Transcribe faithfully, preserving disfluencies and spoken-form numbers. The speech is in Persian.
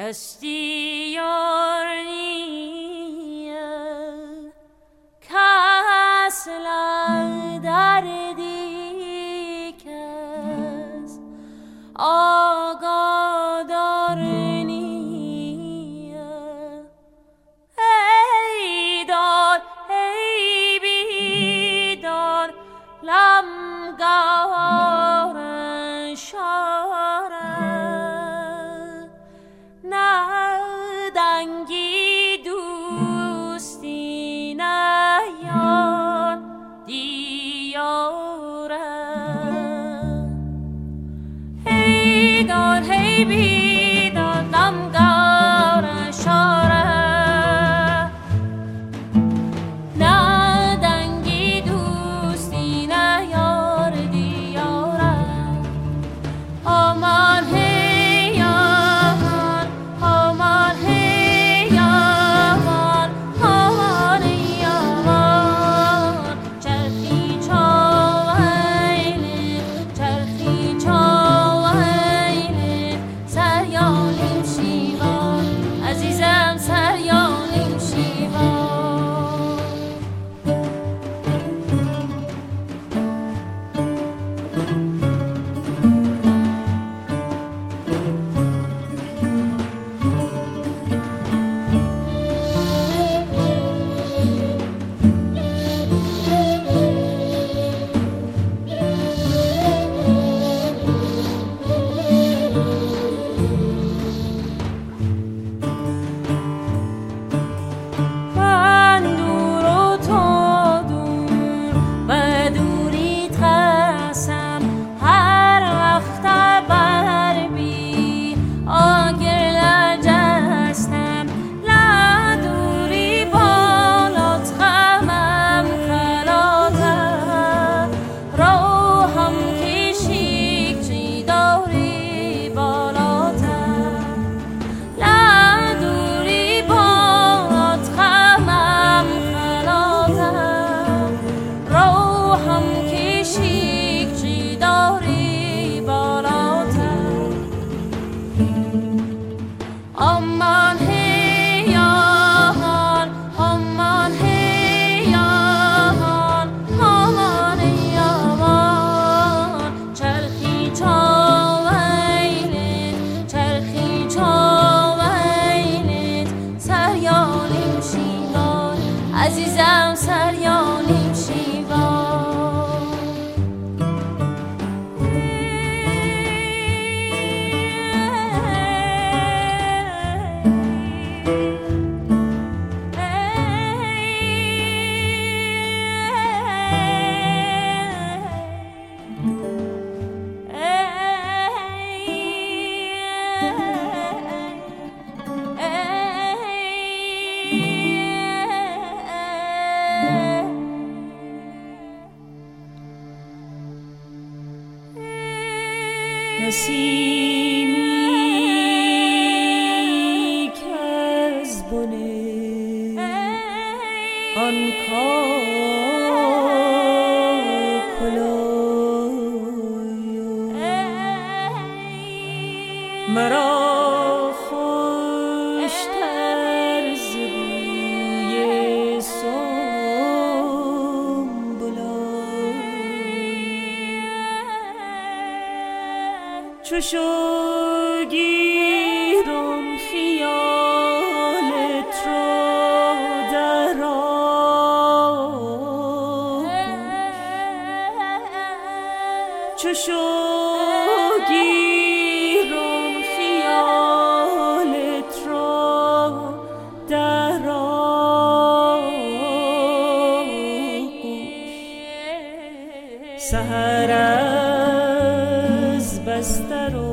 هستی یارنیه کسلا دردی کس آگاه دارنیه ای دار ای بیدار لمگار شاره ندنگی دوستی نه یار دیاره ای دار ای بیدار لمگار شاره ندنگی دوستی نه یار دیاره آمان هی آمان آمان هی آمان آمان هی آمان چرخی چاویلی چرخی چاویلی سریالیم شیوان عزیزم سریالیم شیوان من دور و تو دور و دوری ترسم هر وقت بر بی آگر لجستم لدوری بالات غمم خلاتم روحم کشیک چی داری بالاتم لدوری بالات غمم خلاتم روحم کشیک چی داری بالاتم آمان هی آمان آمان هی آمان آمان هی آمان چرخی چاویلت چرخی چاویلت سریالیم شیوان عزیزم سریالیم شیوان نسیمی که از بن آن کاکلوی مرا خوشتر ز بوی سنبلای چو شوگیرم خیالت را در آغوش چو شوگیرم خیالت را در آغوش سحر از بستر